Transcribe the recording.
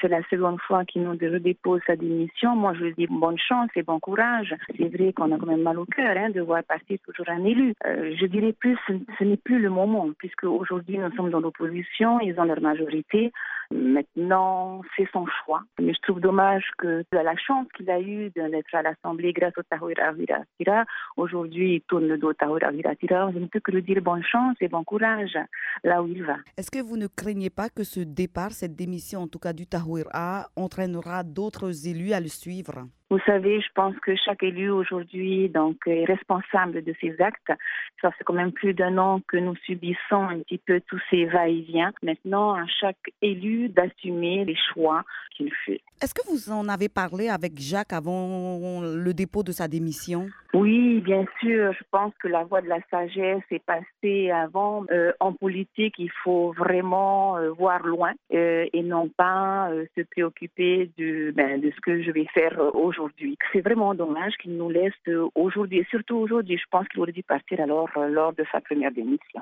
c'est la seconde fois qu'il nous redépose sa démission. Moi, je lui dis bonne chance et bon courage. C'est vrai qu'on a quand même mal au cœur de voir passer toujours un élu. Je dirais plus, ce n'est plus le moment, puisque aujourd'hui nous sommes dans l'opposition, ils ont leur majorité. Maintenant, c'est son choix. Mais je trouve dommage que la chance qu'il a eue d'être à l'Assemblée grâce au Tahouira Viratira, aujourd'hui il tourne le dos au Tahouira Viratira. Je ne peux que lui dire bonne chance et bon courage là où il va. Est-ce que vous ne craignez pas que ce départ, cette démission en tout cas du Tahouira, entraînera d'autres élus à le suivre? Vous savez, je pense que chaque élu aujourd'hui est responsable de ses actes. Ça fait quand même plus d'un an que nous subissons un petit peu tous ces va-et-vient. Maintenant, à chaque élu d'assumer les choix qu'il fait. Est-ce que vous en avez parlé avec Jacques avant le dépôt de sa démission? Oui, bien sûr. Je pense que la voie de la sagesse est passée avant. En politique, il faut vraiment voir loin et non pas se préoccuper de ce que je vais faire aujourd'hui. C'est vraiment dommage qu'il nous laisse aujourd'hui, et surtout aujourd'hui. Je pense qu'il aurait dû partir alors lors de sa première démission.